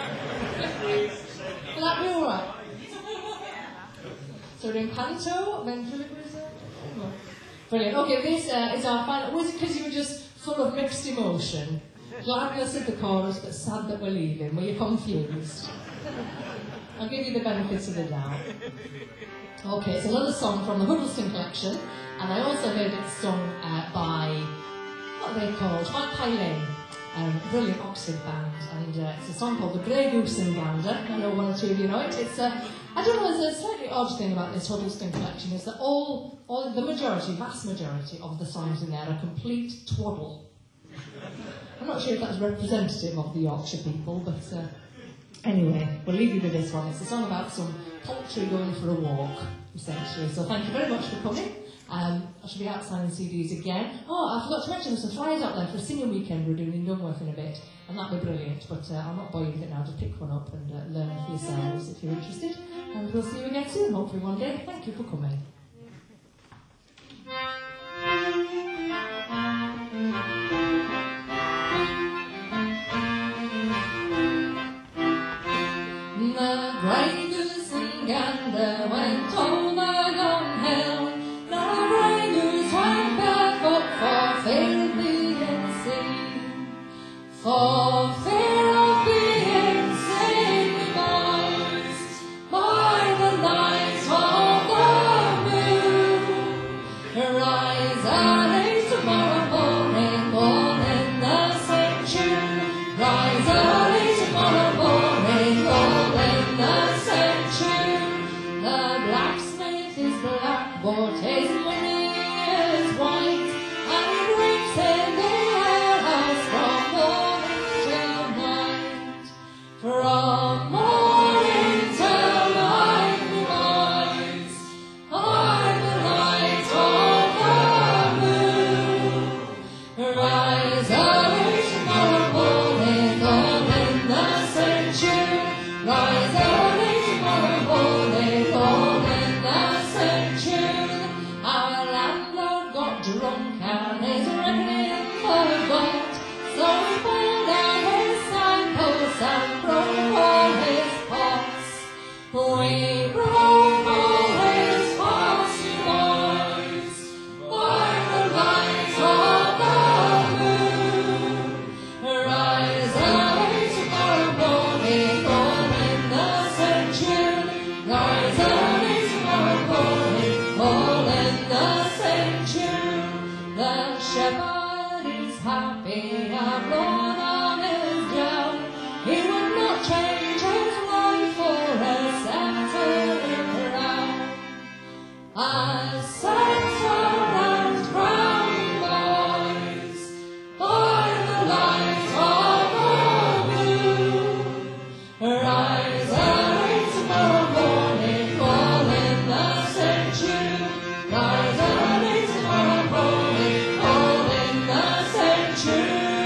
Will that be all right? So we're doing panto, ventriloquism? Brilliant. Okay, this is our final. Was it because you were just full of mixed emotion? Glad you said the chorus, but sad that we're leaving. Were you confused? I'll give you the benefits of the doubt. Okay, it's another song from the Huddleston collection, and I also heard it sung by, what are they called? Magpie Lane, brilliant Oxford band, and it's a song called The Grey Goose and Gander. I know one or two of you know it. It's I don't know, there's a slightly odd thing about this Huddleston collection is that all the majority, vast majority of the songs in there are complete twaddle. I'm not sure if that's representative of the Yorkshire people, but anyway, we'll leave you with this one. It's a song about some poultry going for a walk, essentially. So thank you very much for coming. I shall be out signing CDs again. Oh, I forgot to mention there's some flyers out there for a singing weekend we're doing in Dunworth in a bit, and that'll be brilliant. But I'll not bore you with it now. Just pick one up and learn for yourselves if you're interested. And we'll see you again soon, hopefully one day. Thank you for coming. The grey goose and gander went over downhill. The grey goose went barefoot for fear of being seen. For fear of being seen, boys, by the light of the moon. Rise early tomorrow morning, all in the same tune. Rise early tomorrow morning, all in the same tune. The blacksmith is black, but his money is white, and he reaps in the alehouse from morning till night. From morning till night, boys, by the light of the moon. Rise early tomorrow morning, all in the same tune. Rise early tomorrow morning, all in the same tune. Our landlord got drunk and his reckoning forgot, so he pulled out his signposts and broke all his pots. We broke all his pots, you boys, by the light of the moon. Rise early tomorrow morning, all in the same tune. Rise early tomorrow morning, all in the same tune. The shepherd is happy, our Lord on his down. He would not change his life for a sceptre and crown. A sceptre and crown, boys, by the light of the moon. Rise early tomorrow morning, all in the same tune. Rise early tomorrow morning, all in the same tune.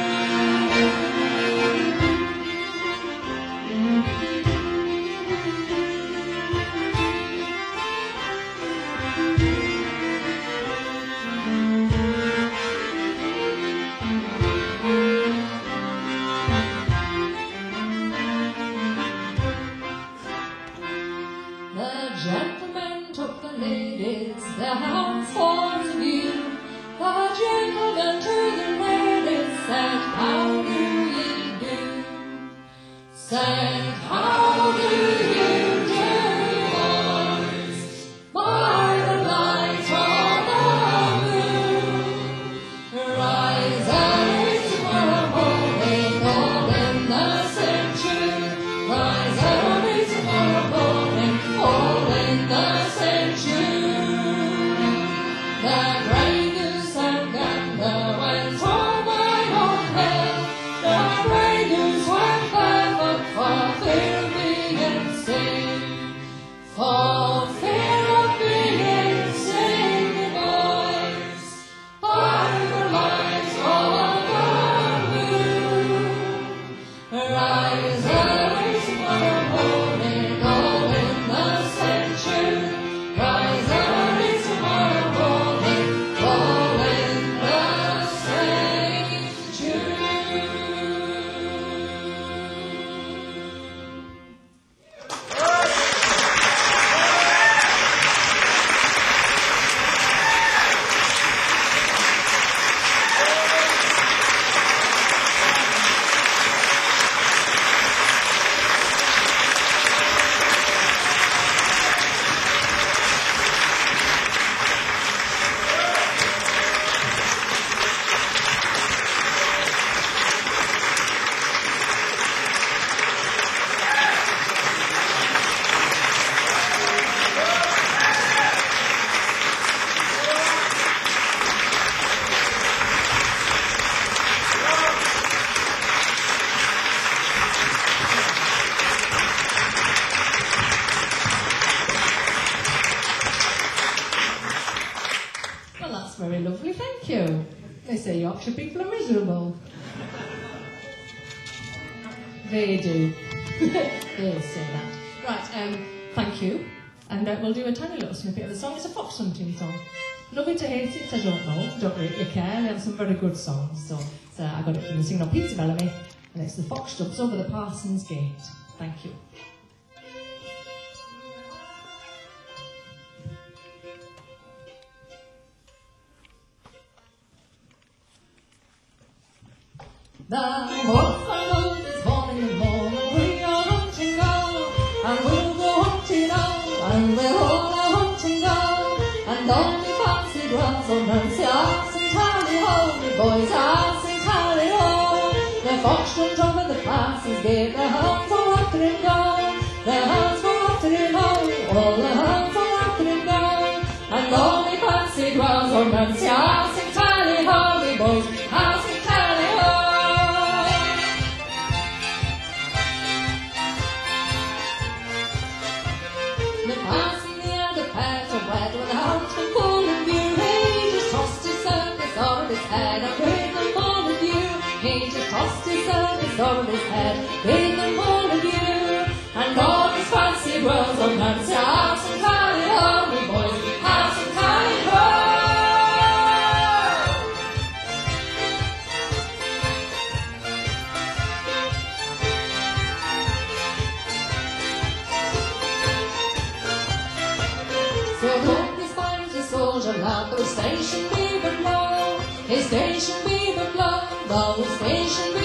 Thank you. They say Yorkshire people are miserable. They do. They say that. Right, thank you. And we'll do a tiny little snippet of the song. It's a fox hunting song. Love it or hate it, I don't know. Don't really care. They have some very good songs. So I got it from the Singing on Pizza Bellamy. And it's the fox jumps over the Parson's Gate. Thank you. The wolf is born in the morning, we are hunting go, and we'll go hunting on, and we'll all a hunting go, and only fancy runs on Nancy arse and tally ho, me boys arse and tally ho. The fox jumped over the Parson's Gate, the hounds all after him go, the hounds go after him ho, all the hounds all after him go, and only fancy runs on Nancy arse and tally ho, me boys arse and tally ho. The parson he had a pair to wed when the hounds were full of view. He just tossed his circus on his head and bid them all of you. He just tossed his circus on his head, bid them all of you. And all his fancy rose on Nancy arse and tally ho, me boys, arse and tally ho. So hope he finds a soldier lad, though his station be but low, his station be but low, though his station